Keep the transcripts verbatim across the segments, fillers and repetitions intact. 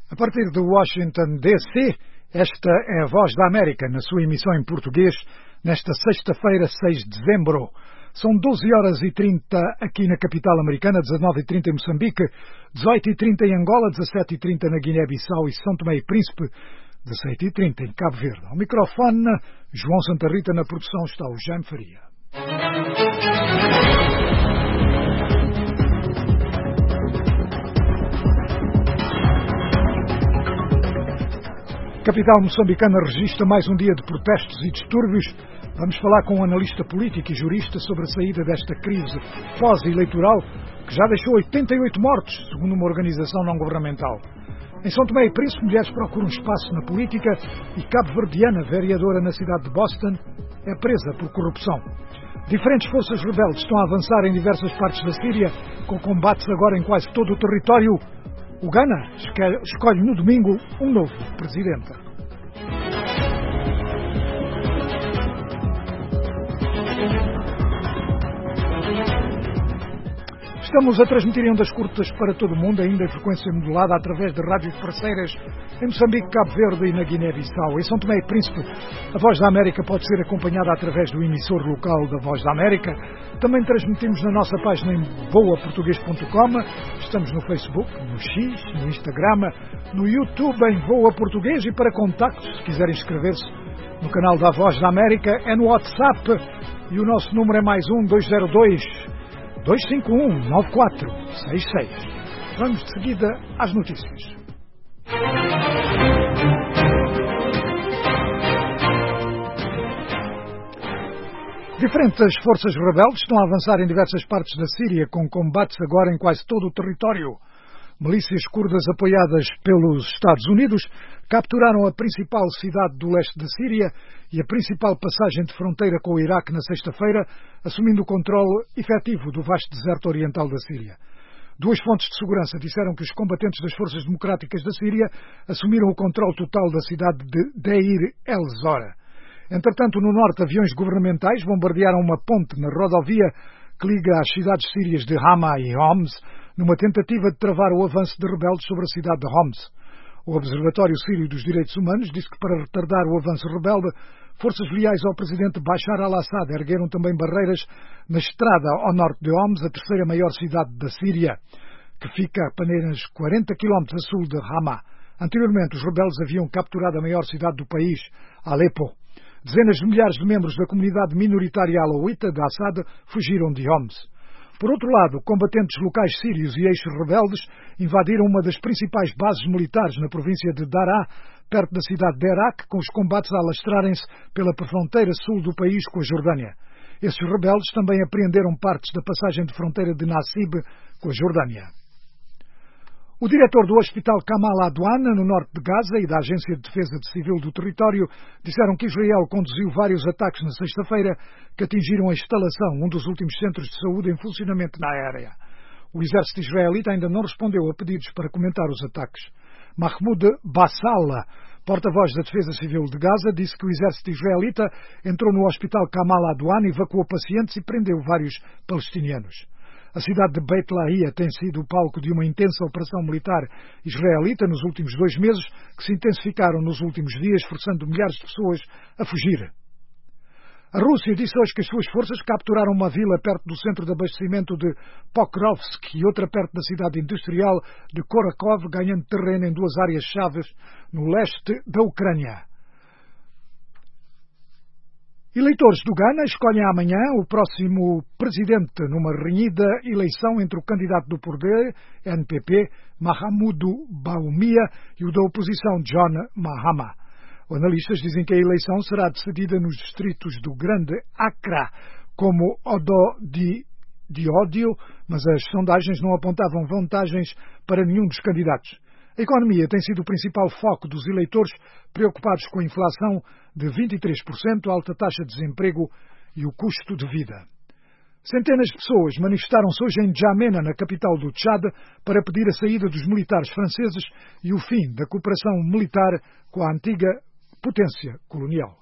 A partir de Washington, D C, esta é a Voz da América, na sua emissão em português, nesta sexta-feira, seis de dezembro. São doze horas e trinta aqui na capital americana, dezanove e trinta em Moçambique, dezoito e trinta em Angola, dezassete e trinta na Guiné-Bissau e São Tomé e Príncipe, dezassete e trinta em Cabo Verde. Ao microfone, João Santa Rita, na produção está o Jaime Faria. A capital moçambicana registra mais um dia de protestos e distúrbios. Vamos falar com um analista político e jurista sobre a saída desta crise pós-eleitoral que já deixou oitenta e oito mortos, segundo uma organização não-governamental. Em São Tomé e Príncipe, mulheres procuram espaço na política e cabo-verdiana, vereadora na cidade de Boston, é presa por corrupção. Diferentes forças rebeldes estão a avançar em diversas partes da Síria, com combates agora em quase todo o território. O Ghana escolhe no domingo um novo presidente. Estamos a transmitir em ondas curtas para todo o mundo, ainda em frequência modulada, através de rádios parceiras em Moçambique, Cabo Verde e na Guiné-Bissau. Em São Tomé e Príncipe, a Voz da América pode ser acompanhada através do emissor local da Voz da América. Também transmitimos na nossa página em voa português ponto com. Estamos no Facebook, no X, no Instagram, no YouTube em Voa Português e para contactos, se quiserem inscrever-se no canal da Voz da América, é no WhatsApp e o nosso número é mais um dois zero dois, dois cinco um, nove quatro seis seis. Vamos de seguida às notícias. Diferentes forças rebeldes estão a avançar em diversas partes da Síria, com combates agora em quase todo o território. Milícias curdas apoiadas pelos Estados Unidos capturaram a principal cidade do leste da Síria e a principal passagem de fronteira com o Iraque na sexta-feira, assumindo o controle efetivo do vasto deserto oriental da Síria. Duas fontes de segurança disseram que os combatentes das forças democráticas da Síria assumiram o controle total da cidade de Deir el-Zora. Entretanto, no norte, aviões governamentais bombardearam uma ponte na rodovia que liga as cidades sírias de Hama e Homs, numa tentativa de travar o avanço de rebeldes sobre a cidade de Homs. O Observatório Sírio dos Direitos Humanos disse que para retardar o avanço rebelde, forças leais ao presidente Bashar al-Assad ergueram também barreiras na estrada ao norte de Homs, a terceira maior cidade da Síria, que fica a apenas quarenta quilómetros a sul de Hama. Anteriormente, os rebeldes haviam capturado a maior cidade do país, Alepo. Dezenas de milhares de membros da comunidade minoritária alauíta de Assad fugiram de Homs. Por outro lado, combatentes locais sírios e eixos-rebeldes invadiram uma das principais bases militares na província de Daraa, perto da cidade de Herak, com os combates a alastrarem-se pela fronteira sul do país com a Jordânia. Esses rebeldes também apreenderam partes da passagem de fronteira de Nassib com a Jordânia. O diretor do Hospital Kamal Adwan, no norte de Gaza, e da Agência de Defesa Civil do Território, disseram que Israel conduziu vários ataques na sexta-feira que atingiram a instalação, um dos últimos centros de saúde em funcionamento na área. O exército israelita ainda não respondeu a pedidos para comentar os ataques. Mahmoud Bassala, porta-voz da Defesa Civil de Gaza, disse que o exército israelita entrou no Hospital Kamal Adwan, evacuou pacientes e prendeu vários palestinianos. A cidade de Beit Lahia tem sido o palco de uma intensa operação militar israelita nos últimos dois meses, que se intensificaram nos últimos dias, forçando milhares de pessoas a fugir. A Rússia disse hoje que as suas forças capturaram uma vila perto do centro de abastecimento de Pokrovsk e outra perto da cidade industrial de Korakov, ganhando terreno em duas áreas-chave no leste da Ucrânia. Eleitores do Ghana escolhem amanhã o próximo presidente numa renhida eleição entre o candidato do poder, N P P, Mahamudu Bawumia, e o da oposição, John Mahama. Analistas dizem que a eleição será decidida nos distritos do Grande Accra, como Odo di, di Odio, mas as sondagens não apontavam vantagens para nenhum dos candidatos. A economia tem sido o principal foco dos eleitores, preocupados com a inflação de vinte e três por cento, a alta taxa de desemprego e o custo de vida. Centenas de pessoas manifestaram-se hoje em N'Djamena, na capital do Tchad, para pedir a saída dos militares franceses e o fim da cooperação militar com a antiga potência colonial.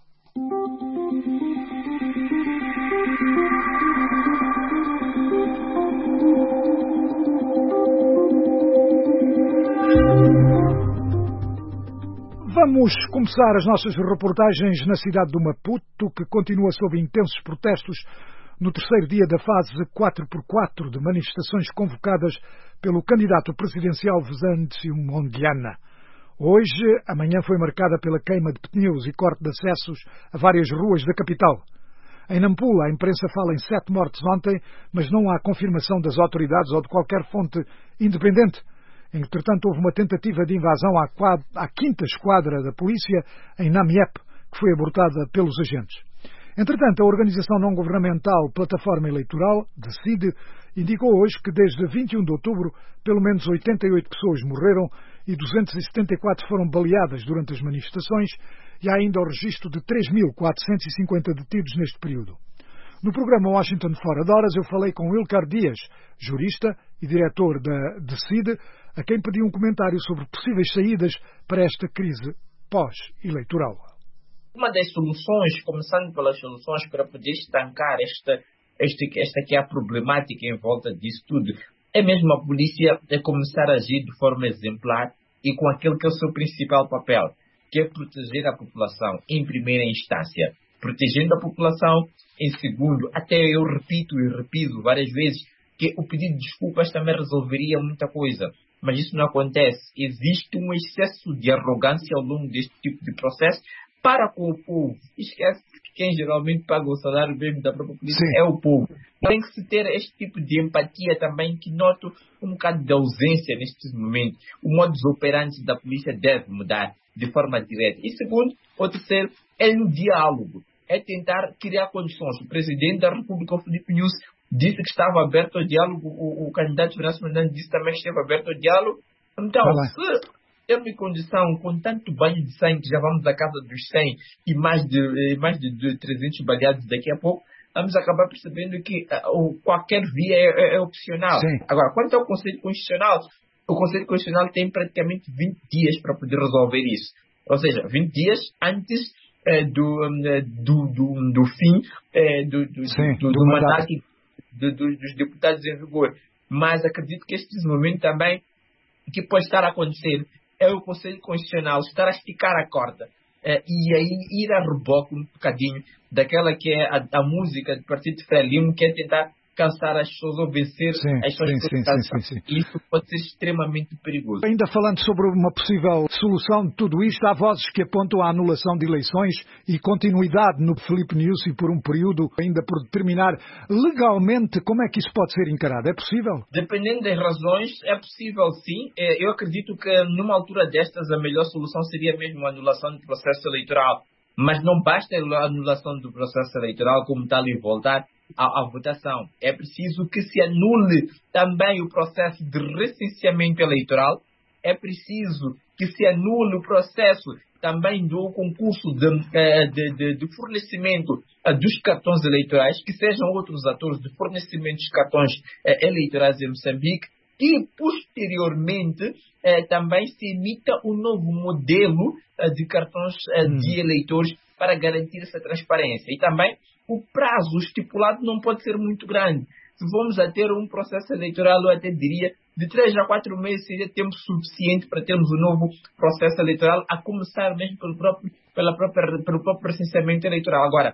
Vamos começar as nossas reportagens na cidade do Maputo, que continua sob intensos protestos no terceiro dia da fase quatro por quatro de manifestações convocadas pelo candidato presidencial Venâncio Mondlane. Hoje, a manhã foi marcada pela queima de pneus e corte de acessos a várias ruas da capital. Em Nampula, a imprensa fala em sete mortes ontem, mas não há confirmação das autoridades ou de qualquer fonte independente. Entretanto, houve uma tentativa de invasão à, quad... à quinta esquadra da polícia em Namiep, que foi abortada pelos agentes. Entretanto, a organização não-governamental Plataforma Eleitoral, Decide, indicou hoje que desde vinte e um de outubro, pelo menos oitenta e oito pessoas morreram e duzentas e setenta e quatro foram baleadas durante as manifestações e há ainda o registro de três mil quatrocentos e cinquenta detidos neste período. No programa Washington Fora de Horas, eu falei com Wilcar Dias, jurista e diretor da Decide, a quem pedi um comentário sobre possíveis saídas para esta crise pós-eleitoral. Uma das soluções, começando pelas soluções para poder estancar esta, esta, esta que é a problemática em volta disso tudo, é mesmo a polícia é começar a agir de forma exemplar e com aquele que é o seu principal papel, que é proteger a população em primeira instância. Protegendo a população, em segundo, até eu repito e repito várias vezes, que o pedido de desculpas também resolveria muita coisa. Mas isso não acontece. Existe um excesso de arrogância ao longo deste tipo de processo para com o povo. Esquece que quem geralmente paga o salário mesmo da própria polícia Sim. é o povo. Tem que se ter este tipo de empatia também, que noto um bocado de ausência nestes momentos. O modus operandi da polícia deve mudar de forma direta. E segundo, ou terceiro, é no diálogo. É tentar criar condições. O presidente da República, o Filipe Nunes, disse que estava aberto ao diálogo. O, o candidato Venâncio Mondlane disse também que esteve aberto ao diálogo. Então, Olá. se temos condição, com tanto banho de sangue, que já vamos à casa dos cem e mais de, mais de, de trezentos baleados daqui a pouco, vamos acabar percebendo que uh, qualquer via é, é, é opcional. Sim. Agora, quanto ao Conselho Constitucional, o Conselho Constitucional tem praticamente vinte dias para poder resolver isso. Ou seja, vinte dias antes eh, do, do, do, do fim eh, do, do, Sim, do, do, do mandato do, do, dos deputados em vigor. Mas acredito que este momento também, que pode estar a acontecer, é o Conselho Constitucional estar a esticar a corda eh, e aí ir a reboque um bocadinho daquela que é a, a música do Partido Frelimo, que é tentar cansar as pessoas ou vencer sim, as pessoas sim, sim, sim, sim, sim. Isso pode ser extremamente perigoso. Ainda falando sobre uma possível solução de tudo isto, há vozes que apontam à anulação de eleições e continuidade no Filipe Nunes por um período ainda por determinar legalmente. Como é que isso pode ser encarado? É possível? Dependendo das razões, é possível sim. Eu acredito que numa altura destas a melhor solução seria mesmo a anulação do processo eleitoral. Mas não basta a anulação do processo eleitoral como tal e voltar à, à votação. É preciso que se anule também o processo de recenseamento eleitoral. É preciso que se anule o processo também do concurso de, de, de, de fornecimento dos cartões eleitorais, que sejam outros atores de fornecimento de cartões eleitorais em Moçambique. E, posteriormente, eh, também se emita um novo modelo eh, de cartões eh, hum. de eleitores para garantir essa transparência. E também o prazo estipulado não pode ser muito grande. Se vamos a ter um processo eleitoral, eu até diria, de três a quatro meses seria tempo suficiente para termos um novo processo eleitoral, a começar mesmo pelo próprio, pela própria, pelo próprio recenseamento eleitoral. Agora,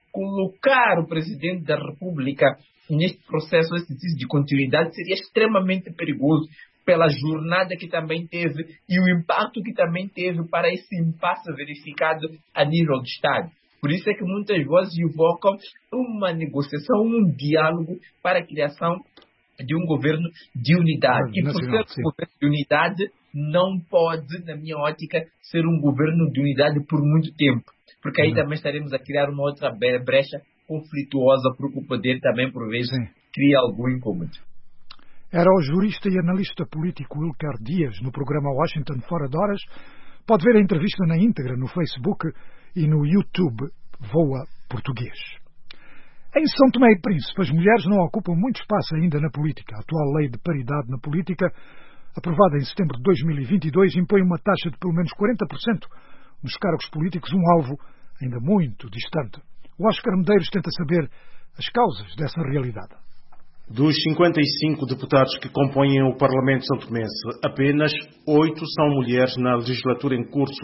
colocar o Presidente da República neste processo de continuidade seria extremamente perigoso pela jornada que também teve e o impacto que também teve para esse impasse verificado a nível do Estado. Por isso é que muitas vozes invocam uma negociação, um diálogo para a criação de um governo de unidade. E por ser um governo de unidade, não pode, na minha ótica, ser um governo de unidade por muito tempo. Porque aí também estaremos a criar uma outra brecha conflituosa, porque o poder também, por vezes, Sim. cria algum incômodo. Era o jurista e analista político Wilcar Dias, no programa Washington Fora de Horas. Pode ver a entrevista na íntegra no Facebook e no YouTube Voa Português. Em São Tomé e Príncipe, as mulheres não ocupam muito espaço ainda na política. A atual lei de paridade na política, aprovada em setembro de dois mil e vinte e dois, impõe uma taxa de pelo menos quarenta por cento nos cargos políticos, um alvo ainda muito distante. O Oscar Medeiros tenta saber as causas dessa realidade. Dos cinquenta e cinco deputados que compõem o Parlamento São Tomense, apenas oito são mulheres na legislatura em curso.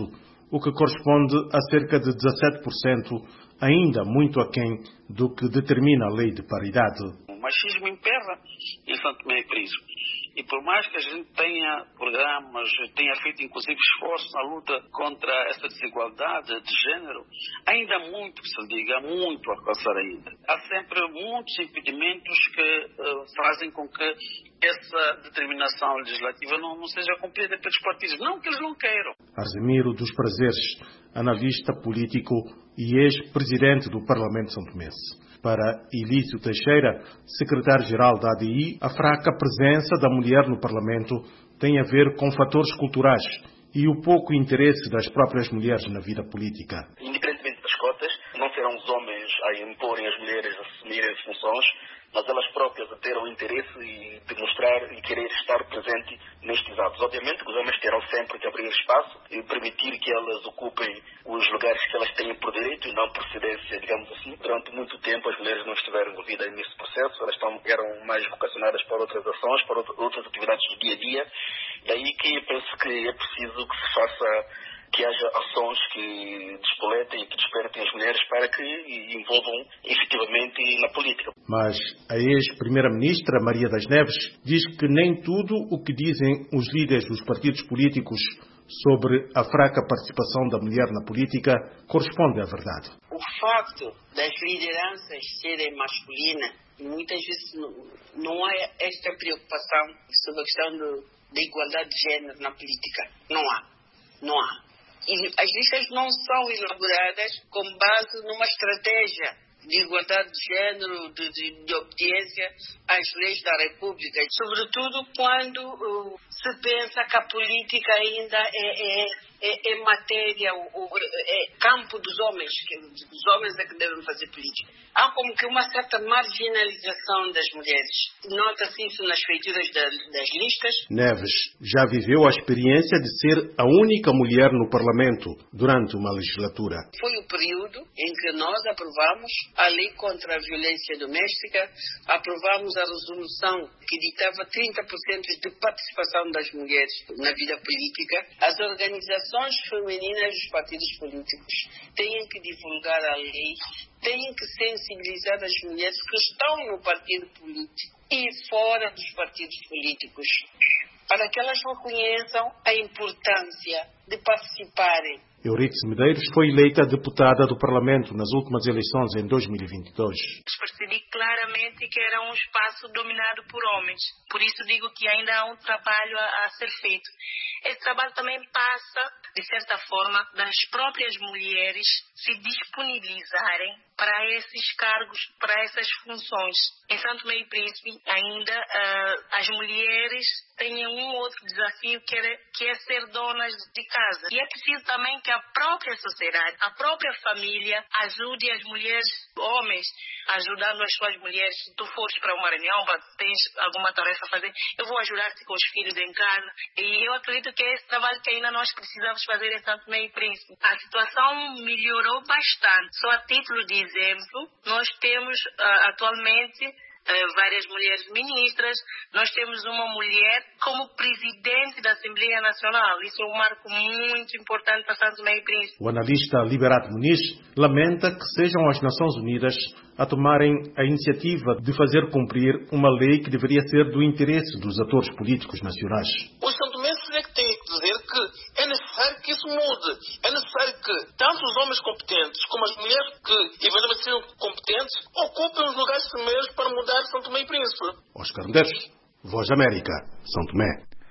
o que corresponde a cerca de dezassete por cento, ainda muito aquém do que determina a lei de paridade. O machismo impera em São Tomé e Príncipe. E por mais que a gente tenha programas, tenha feito inclusive esforço na luta contra essa desigualdade de género, ainda há muito que se diga, há muito a alcançar ainda. Há sempre muitos impedimentos que uh, fazem com que essa determinação legislativa não, não seja cumprida pelos partidos. Não que eles não queiram. Arsemiro dos Prazeres, analista político e ex-presidente do Parlamento São Tomense. Para Ilício Teixeira, secretário-geral da A D I, a fraca presença da mulher no Parlamento tem a ver com fatores culturais e o pouco interesse das próprias mulheres na vida política. Independentemente das cotas, não serão os homens a imporem as mulheres a assumirem as funções, mas elas próprias a ter o interesse e demonstrar e querer estar presente nestes atos. Obviamente que os homens terão sempre que abrir espaço e permitir que elas ocupem os lugares que elas têm por direito e não por cedência, digamos assim. Durante muito tempo as mulheres não estiveram envolvidas nesse processo, elas estão, eram mais vocacionadas para outras ações, para outras atividades do dia a dia. Daí que eu penso que é preciso que se faça, que haja ações que despoletem e que despertem as mulheres para que envolvam efetivamente na política. Mas a ex-primeira-ministra Maria das Neves diz que nem tudo o que dizem os líderes dos partidos políticos sobre a fraca participação da mulher na política corresponde à verdade. O facto das lideranças serem masculinas, muitas vezes não, não há esta preocupação sobre a questão da igualdade de género na política. Não há. Não há. E as listas não são elaboradas com base numa estratégia de igualdade de género, de, de, de obediência às leis da República. Sobretudo quando uh, se pensa que a política ainda é, é, é, é matéria, ou, é campo dos homens, que os homens é que devem fazer política. Há como que uma certa marginalização das mulheres. Nota-se isso nas feituras da, das listas. Neves já viveu a experiência de ser a única mulher no Parlamento durante uma legislatura. Foi o período em que nós aprovamos a lei contra a violência doméstica, aprovamos a resolução que ditava trinta por cento de participação das mulheres na vida política. As organizações femininas dos partidos políticos têm que divulgar a lei, têm que sensibilizar as mulheres que estão no partido político e fora dos partidos políticos, para que elas reconheçam a importância de participarem. Euridice Medeiros foi eleita deputada do Parlamento nas últimas eleições em dois mil e vinte e dois. Percebi claramente que era um espaço dominado por homens. Por isso digo que ainda há um trabalho a, a ser feito. Esse trabalho também passa, de certa forma, das próprias mulheres se disponibilizarem para esses cargos, para essas funções. Em São Tomé e Príncipe, ainda uh, as mulheres têm um outro desafio que é, que é ser donas de casa. E é preciso também que a própria sociedade, a própria família ajude as mulheres, homens, ajudando as suas mulheres. Se tu fores para uma reunião, tens alguma tarefa a fazer, eu vou ajudar-te com os filhos em casa. E eu acredito que é esse trabalho que ainda nós precisamos fazer em São Tomé e Príncipe. A situação melhorou bastante. Só a título de exemplo, nós temos uh, atualmente uh, várias mulheres ministras, nós temos uma mulher como presidente da Assembleia Nacional. Isso é um marco muito importante para São Tomé e Príncipe. O analista Liberato Muniz lamenta que sejam as Nações Unidas a tomarem a iniciativa de fazer cumprir uma lei que deveria ser do interesse dos atores políticos nacionais. Os santomenses é que têm que dizer que é necessário que isso mude. É necessário que tanto os homens competentes como as mulheres que eventualmente sejam competentes ocupem os lugares primeiros para mudar São Tomé e Príncipe. Oscar Medeiros, Voz da América, São Tomé.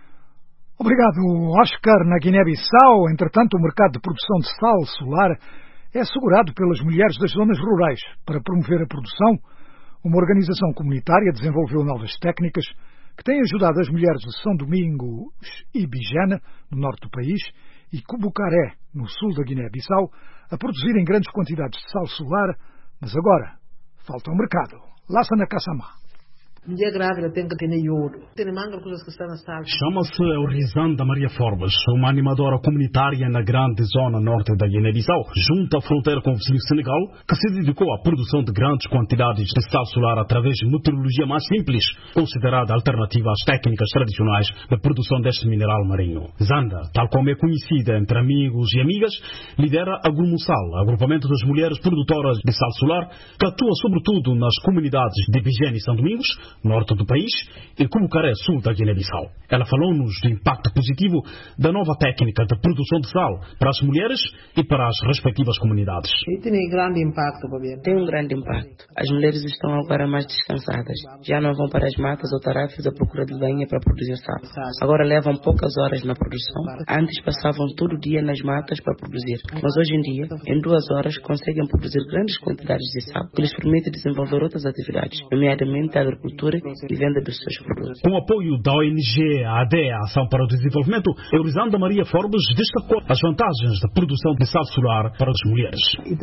Obrigado, Oscar. Na Guiné-Bissau, entretanto, o mercado de produção de sal solar é assegurado pelas mulheres das zonas rurais. Para promover a produção, uma organização comunitária desenvolveu novas técnicas que têm ajudado as mulheres de São Domingos e Bijena, no norte do país, e Cubucaré, no sul da Guiné-Bissau, a produzirem grandes quantidades de sal solar, mas agora falta um mercado. Laça na Caçamá. Mulher grávida tem que ter iodo. Tem manga coisas que estão na sala. Chama-se Eurizanda Maria Forbes, uma animadora comunitária na grande zona norte da Guiné-Bissau, junto à fronteira com o vizinho Senegal, que se dedicou à produção de grandes quantidades de sal solar através de metodologia mais simples, considerada alternativa às técnicas tradicionais de produção deste mineral marinho. Zanda, tal como é conhecida entre amigos e amigas, lidera a Grumusal, agrupamento das mulheres produtoras de sal solar, que atua sobretudo nas comunidades de Bijene e São Domingos, norte do país, e Cumucaré, sul da Guiné-Bissau. Ela falou-nos do impacto positivo da nova técnica de produção de sal para as mulheres e para as respectivas comunidades. E tem um grande impacto, governo. Tem um grande impacto. As mulheres estão agora mais descansadas. Já não vão para as matas ou tarefas à procura de lenha para produzir sal. Agora levam poucas horas na produção. Antes passavam todo o dia nas matas para produzir. Mas hoje em dia, em duas horas, conseguem produzir grandes quantidades de sal, que lhes permite desenvolver outras atividades, nomeadamente a agricultura e venda dos seus produtos. Com o apoio da O N G A D E, a Ação para o Desenvolvimento, Eurizanda Maria Forbes destacou as vantagens da produção de sal solar para as mulheres.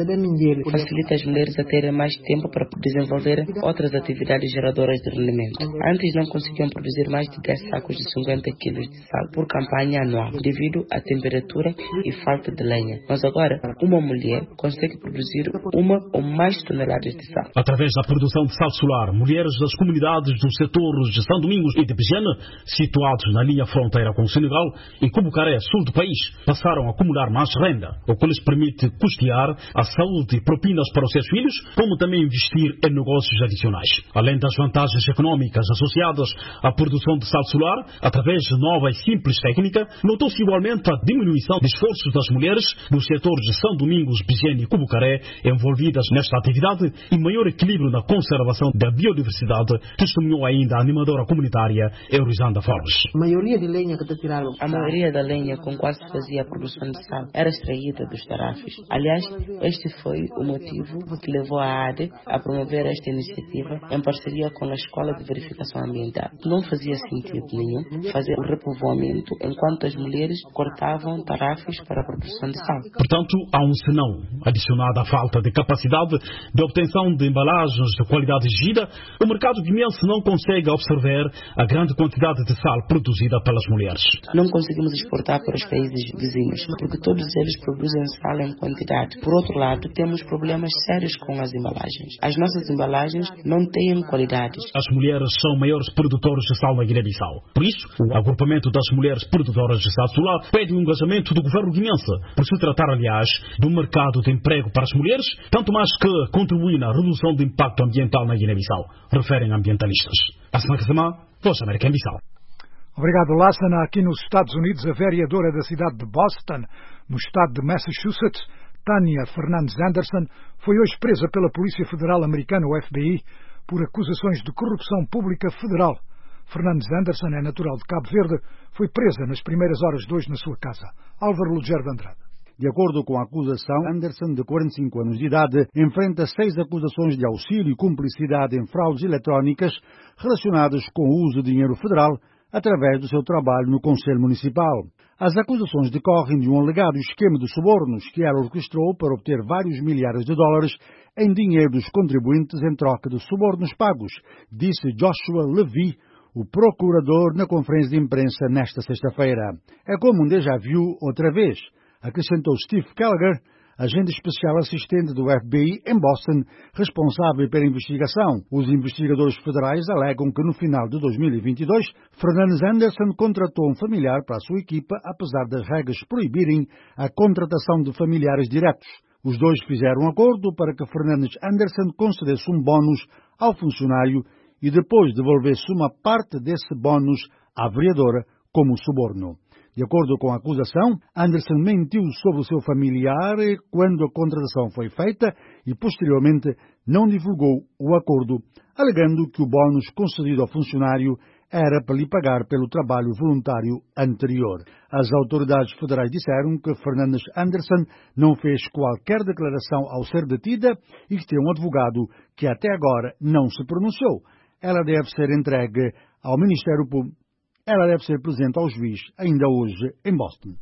Facilita as mulheres a terem mais tempo para desenvolver outras atividades geradoras de rendimento. Antes não conseguiam produzir mais de dez sacos de cinquenta quilos de sal por campanha anual, devido à temperatura e falta de lenha. Mas agora, uma mulher consegue produzir uma ou mais toneladas de sal. Através da produção de sal solar, mulheres das comunidades dos setores de São Domingos e de Bijene, situados na linha fronteira com o Senegal, e Cumucaré, sul do país, passaram a acumular mais renda, o que lhes permite custear a saúde e propinas para os seus filhos, como também investir em negócios adicionais. Além das vantagens económicas associadas à produção de sal solar, através de nova e simples técnica, notou-se igualmente a diminuição de esforços das mulheres dos setores de São Domingos, Bijene e Cumucaré envolvidas nesta atividade e maior equilíbrio na conservação da biodiversidade, testemunhou ainda a animadora comunitária Eurizanda Forbes. A maioria de lenha que está tirando. A maioria da lenha com qual se fazia a produção de sal era extraída dos tarafes. Aliás, este foi o motivo que levou a A D E a promover esta iniciativa em parceria com a Escola de Verificação Ambiental. Não fazia sentido nenhum fazer o repovoamento enquanto as mulheres cortavam tarafes para a produção de sal. Portanto, há um senão. Adicionado à falta de capacidade de obtenção de embalagens de qualidade exigida, o mercado guineense não consegue absorver a grande quantidade de sal produzida pelas mulheres. Não conseguimos exportar para os países vizinhos, porque todos eles produzem sal em quantidade. Por outro lado, temos problemas sérios com as embalagens. As nossas embalagens não têm qualidades. As mulheres são maiores produtores de sal na Guiné-Bissau. Por isso, o agrupamento das mulheres produtoras de sal solar pede o engajamento do governo guineense, por se tratar, aliás, de um mercado de emprego para as mulheres, tanto mais que contribui na redução do impacto ambiental na Guiné-Bissau, referem ambientalistas. Asma Kazama, Voz América em Bissau. Obrigado, Lassana. Aqui nos Estados Unidos, a vereadora da cidade de Boston, no estado de Massachusetts, Tanya Fernandes Anderson, foi hoje presa pela Polícia Federal Americana, o F B I, por acusações de corrupção pública federal. Fernandes Anderson é natural de Cabo Verde, foi presa nas primeiras horas de hoje na sua casa. Álvaro Lugero de Andrade. De acordo com a acusação, Anderson, de quarenta e cinco anos de idade, enfrenta seis acusações de auxílio e cumplicidade em fraudes eletrónicas relacionadas com o uso de dinheiro federal através do seu trabalho no Conselho Municipal. As acusações decorrem de um alegado esquema de subornos que ela orquestrou para obter vários milhares de dólares em dinheiro dos contribuintes em troca de subornos pagos, disse Joshua Levy, o procurador, na conferência de imprensa nesta sexta-feira. É como um déjà vu outra vez, acrescentou Steve Gallagher, agente especial assistente do F B I em Boston, responsável pela investigação. Os investigadores federais alegam que no final de dois mil e vinte e dois, Fernandes Anderson contratou um familiar para a sua equipa, apesar das regras proibirem a contratação de familiares diretos. Os dois fizeram um acordo para que Fernandes Anderson concedesse um bónus ao funcionário e depois devolvesse uma parte desse bónus à vereadora como suborno. De acordo com a acusação, Anderson mentiu sobre o seu familiar quando a contratação foi feita e, posteriormente, não divulgou o acordo, alegando que o bónus concedido ao funcionário era para lhe pagar pelo trabalho voluntário anterior. As autoridades federais disseram que Fernandes Anderson não fez qualquer declaração ao ser detida e que tem um advogado que até agora não se pronunciou. Ela deve ser entregue ao Ministério Público. Ela deve ser presente ao juiz ainda hoje em Boston.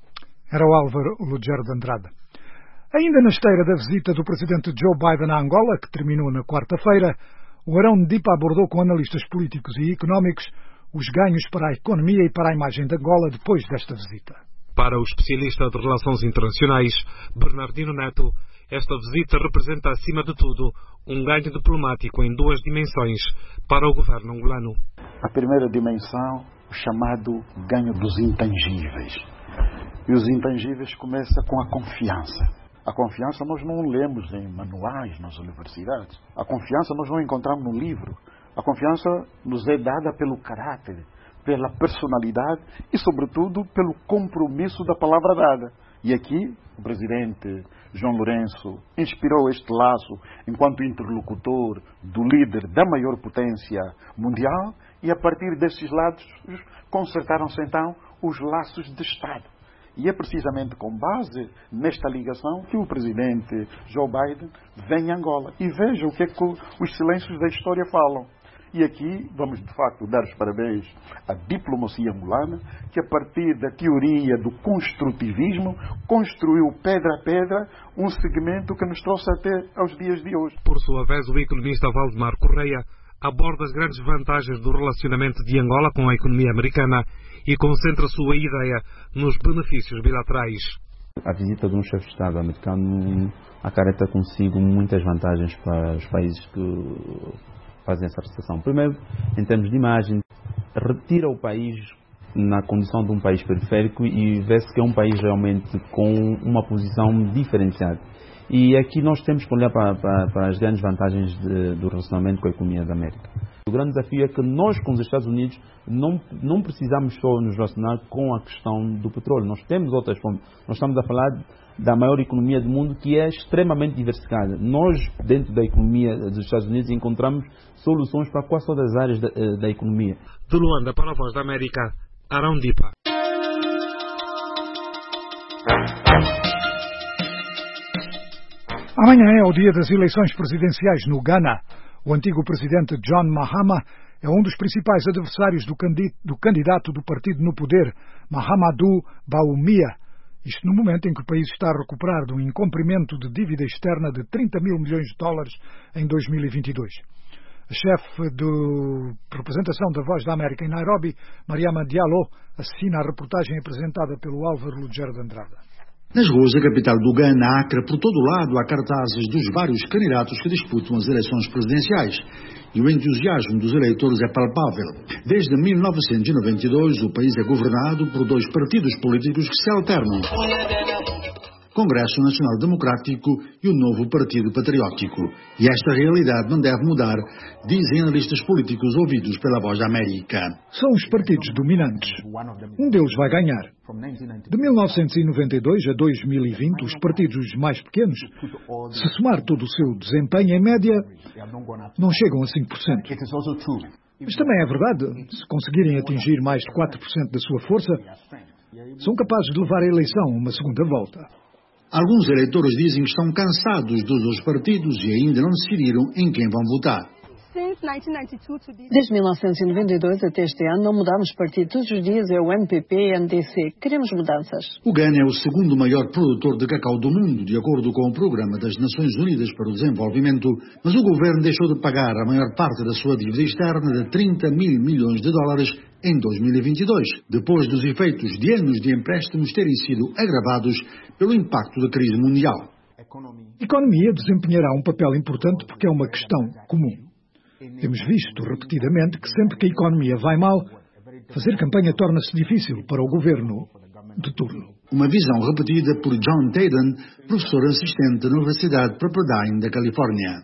Era o Álvaro Lugero de Andrade. Ainda na esteira da visita do presidente Joe Biden à Angola, que terminou na quarta-feira, o Arão Ndipa abordou com analistas políticos e económicos os ganhos para a economia e para a imagem de Angola depois desta visita. Para o especialista de Relações Internacionais, Bernardino Neto, esta visita representa, acima de tudo, um ganho diplomático em duas dimensões para o governo angolano. A primeira dimensão, o chamado ganho dos intangíveis. E os intangíveis começam com a confiança. A confiança nós não lemos em manuais nas universidades. A confiança nós não encontramos no livro. A confiança nos é dada pelo caráter, pela personalidade e, sobretudo, pelo compromisso da palavra dada. E aqui, o presidente João Lourenço inspirou este laço enquanto interlocutor do líder da maior potência mundial e, a partir desses lados, concertaram-se então os laços de Estado. E é precisamente com base nesta ligação que o presidente Joe Biden vem a Angola. E veja o que é que os silêncios da história falam. E aqui vamos, de facto, dar os parabéns à diplomacia angolana, que a partir da teoria do construtivismo construiu pedra a pedra um segmento que nos trouxe até aos dias de hoje. Por sua vez, o economista Valdemar Correia aborda as grandes vantagens do relacionamento de Angola com a economia americana e concentra sua ideia nos benefícios bilaterais. A visita de um chefe de Estado americano acarreta consigo muitas vantagens para os países que fazem essa recepção. Primeiro, em termos de imagem, retira o país na condição de um país periférico e vê-se que é um país realmente com uma posição diferenciada. E aqui nós temos que olhar para, para, para as grandes vantagens de, do relacionamento com a economia da América. O grande desafio é que nós, com os Estados Unidos, não, não precisamos só nos relacionar com a questão do petróleo. Nós temos outras formas. Nós estamos a falar da maior economia do mundo, que é extremamente diversificada. Nós, dentro da economia dos Estados Unidos, encontramos soluções para quase todas as áreas da, da economia. De Luanda para a Voz da América, Arão Ndipa. Amanhã é o dia das eleições presidenciais no Ghana. O antigo presidente John Mahama é um dos principais adversários do candidato do partido no poder, Mahamadou Bawumia. Isto no momento em que o país está a recuperar de um incumprimento de dívida externa de trinta mil milhões de dólares em dois mil e vinte e dois. A chefe de representação da Voz da América em Nairobi, Mariama Diallo, assina a reportagem apresentada pelo Álvaro Lugero de Andrada. Nas ruas da capital do Ghana, Acre, por todo o lado há cartazes dos vários candidatos que disputam as eleições presidenciais. E o entusiasmo dos eleitores é palpável. Desde mil novecentos e noventa e dois, o país é governado por dois partidos políticos que se alternam: Congresso Nacional Democrático e o novo Partido Patriótico. E esta realidade não deve mudar, dizem analistas políticos ouvidos pela Voz da América. São os partidos dominantes. Um deles vai ganhar. De mil novecentos e noventa e dois a dois mil e vinte, os partidos mais pequenos, se somar todo o seu desempenho, em média, não chegam a cinco por cento. Mas também é verdade, se conseguirem atingir mais de quatro por cento da sua força, são capazes de levar a eleição a uma segunda volta. Alguns eleitores dizem que estão cansados dos dois partidos e ainda não decidiram em quem vão votar. Desde mil novecentos e noventa e dois até este ano não mudamos partido. Todos os dias é o M P P e M D C. Queremos mudanças. O Ghana é o segundo maior produtor de cacau do mundo, de acordo com o Programa das Nações Unidas para o Desenvolvimento, mas o governo deixou de pagar a maior parte da sua dívida externa de trinta mil milhões de dólares em dois mil e vinte e dois, depois dos efeitos de anos de empréstimos terem sido agravados pelo impacto da crise mundial. A economia desempenhará um papel importante porque é uma questão comum. Temos visto repetidamente que sempre que a economia vai mal, fazer campanha torna-se difícil para o governo de turno. Uma visão repetida por John Taden, professor assistente na Universidade Pepperdine da Califórnia.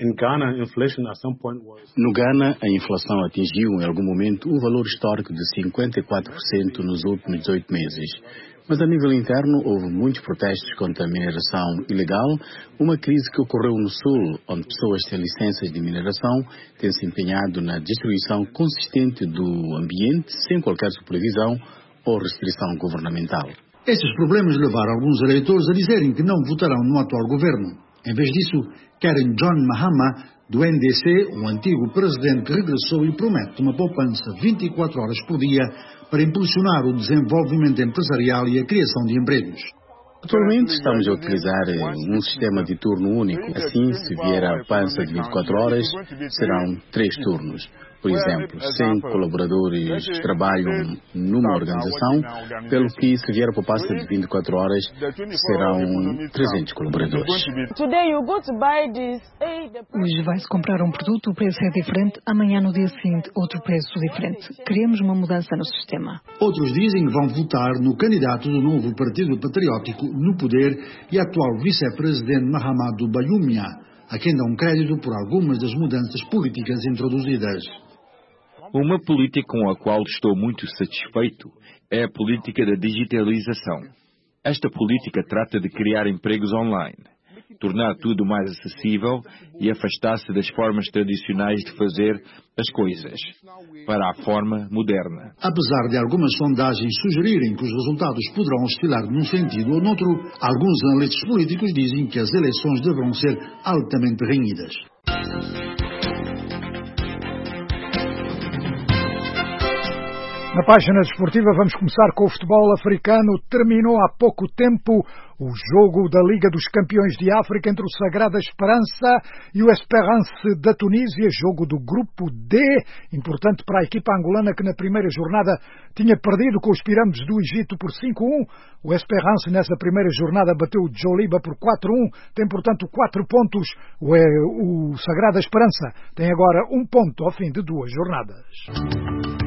No Ghana, a inflação atingiu em algum momento um valor histórico de cinquenta e quatro por cento nos últimos dezoito meses. Mas a nível interno houve muitos protestos contra a mineração ilegal, uma crise que ocorreu no Sul, onde pessoas sem licenças de mineração têm se empenhado na destruição consistente do ambiente sem qualquer supervisão ou restrição governamental. Esses problemas levaram alguns eleitores a dizerem que não votarão no atual governo. Em vez disso, querem John Mahama, do N D C, um antigo presidente que regressou e promete uma poupança vinte e quatro horas por dia para impulsionar o desenvolvimento empresarial e a criação de empregos. Atualmente estamos a utilizar um sistema de turno único. Assim, se vier a pança de vinte e quatro horas, serão três turnos. Por exemplo, cem colaboradores trabalham numa organização, pelo que se vier a poupança de vinte e quatro horas, serão trezentos colaboradores. Hoje vai-se comprar um produto, o preço é diferente, amanhã no dia seguinte outro preço diferente. Queremos uma mudança no sistema. Outros dizem que vão votar no candidato do novo Partido Patriótico no poder e atual vice-presidente Mahamadou Bawumia, a quem dão crédito por algumas das mudanças políticas introduzidas. Uma política com a qual estou muito satisfeito é a política da digitalização. Esta política trata de criar empregos online, tornar tudo mais acessível e afastar-se das formas tradicionais de fazer as coisas, para a forma moderna. Apesar de algumas sondagens sugerirem que os resultados poderão oscilar num sentido ou noutro, alguns analistas políticos dizem que as eleições deverão ser altamente renhidas. Na página desportiva vamos começar com o futebol africano. Terminou há pouco tempo o jogo da Liga dos Campeões de África entre o Sagrada Esperança e o Esperance da Tunísia, jogo do grupo D, importante para a equipa angolana que na primeira jornada tinha perdido com os Pirâmides do Egito por cinco a um. O Esperance nessa primeira jornada bateu o Joliba por quatro a um, tem portanto quatro pontos. O, o Sagrada Esperança tem agora um ponto ao fim de duas jornadas.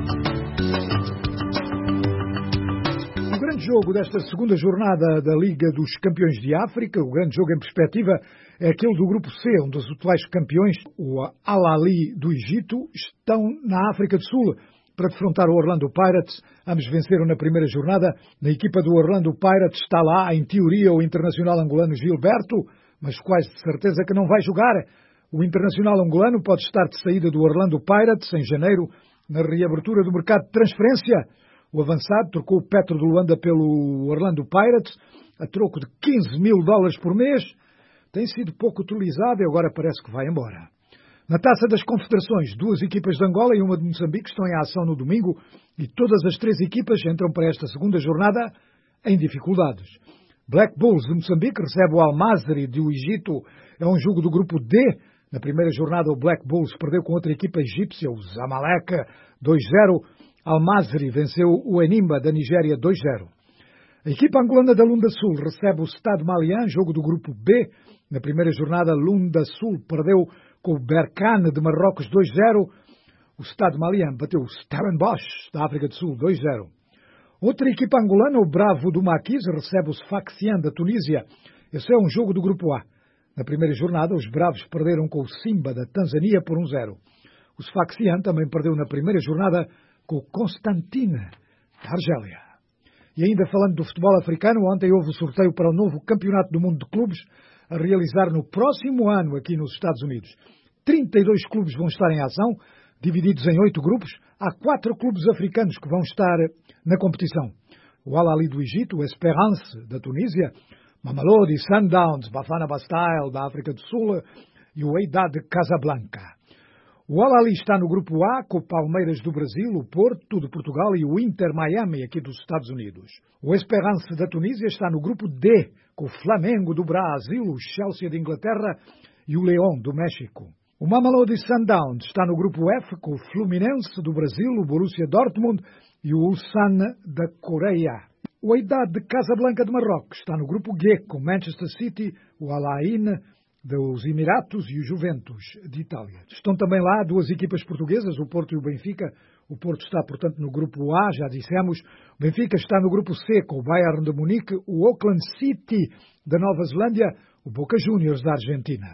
O grande jogo desta segunda jornada da Liga dos Campeões de África, o grande jogo em perspectiva, é aquele do Grupo C, onde os atuais campeões, o Al-Ahly do Egito, estão na África do Sul para defrontar o Orlando Pirates. Ambos venceram na primeira jornada. Na equipa do Orlando Pirates está lá, em teoria, o internacional angolano Gilberto, mas quase de certeza que não vai jogar. O internacional angolano pode estar de saída do Orlando Pirates em janeiro, na reabertura do mercado de transferência. O avançado trocou o Petro de Luanda pelo Orlando Pirates a troco de quinze mil dólares por mês. Tem sido pouco utilizado e agora parece que vai embora. Na Taça das Confederações, duas equipas de Angola e uma de Moçambique estão em ação no domingo e todas as três equipas entram para esta segunda jornada em dificuldades. Black Bulls de Moçambique recebe o Al-Masry do Egito. É um jogo do grupo D. Na primeira jornada, o Black Bulls perdeu com outra equipa egípcia, o Zamalek, dois a zero. Al-Masry venceu o Enimba da Nigéria dois a zero. A equipa angolana da Lunda Sul recebe o Stade Malien, jogo do grupo B. Na primeira jornada, Lunda Sul perdeu com o Berkane de Marrocos dois a zero. O Stade Malien bateu o Stellenbosch da África do Sul dois a zero. Outra equipa angolana, o Bravo do Maquis, recebe o Sfaxien da Tunísia. Esse é um jogo do grupo A. Na primeira jornada, os Bravos perderam com o Simba da Tanzânia por um a zero. O Sfaxien também perdeu na primeira jornada com o Constantine da Argélia. E ainda falando do futebol africano, ontem houve o sorteio para o novo Campeonato do Mundo de Clubes a realizar no próximo ano aqui nos Estados Unidos. trinta e dois clubes vão estar em ação, divididos em oito grupos. Há quatro clubes africanos que vão estar na competição. O Al-Ahly do Egito, o Esperance da Tunísia, Mamelodi Sundowns, Bafana Bastille da África do Sul e o Wydad de Casablanca. O Al-Ahly está no grupo A, com o Palmeiras do Brasil, o Porto de Portugal e o Inter Miami, aqui dos Estados Unidos. O Esperance da Tunísia está no grupo D, com o Flamengo do Brasil, o Chelsea de Inglaterra e o León do México. O Mamelodi Sundowns está no grupo F, com o Fluminense do Brasil, o Borussia Dortmund e o Ulsan da Coreia. O Wydad de Casablanca de Marrocos está no grupo G, com Manchester City, o Al Ain dos Emiratos e o Juventus de Itália. Estão também lá duas equipas portuguesas, o Porto e o Benfica. O Porto está, portanto, no grupo A, já dissemos. O Benfica está no grupo C, com o Bayern de Munique, o Auckland City da Nova Zelândia, o Boca Juniors da Argentina.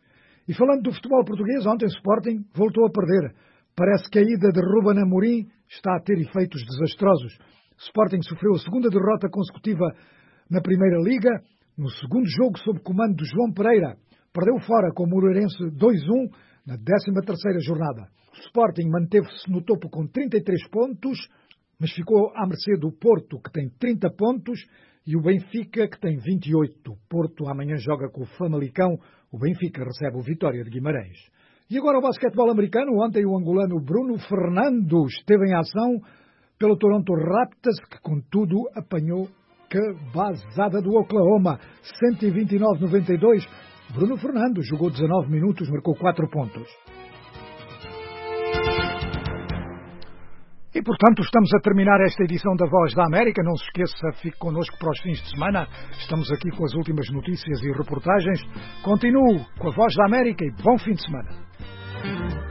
E falando do futebol português, ontem o Sporting voltou a perder. Parece que a ida de Ruben Amorim está a ter efeitos desastrosos. O Sporting sofreu a segunda derrota consecutiva na Primeira Liga, no segundo jogo sob comando de João Pereira. Perdeu fora com o Moreirense dois a um na décima terceira jornada. O Sporting manteve-se no topo com trinta e três pontos, mas ficou à mercê do Porto, que tem trinta pontos, e o Benfica, que tem vinte e oito. O Porto amanhã joga com o Famalicão, o Benfica recebe o Vitória de Guimarães. E agora o basquetebol americano. Ontem o angolano Bruno Fernando esteve em ação pelo Toronto Raptors, que contudo apanhou Que basada do Oklahoma, cento e vinte e nove a noventa e dois. Bruno Fernando jogou dezanove minutos, marcou quatro pontos. E, portanto, estamos a terminar esta edição da Voz da América. Não se esqueça, fique connosco para os fins de semana. Estamos aqui com as últimas notícias e reportagens. Continuo com a Voz da América e bom fim de semana.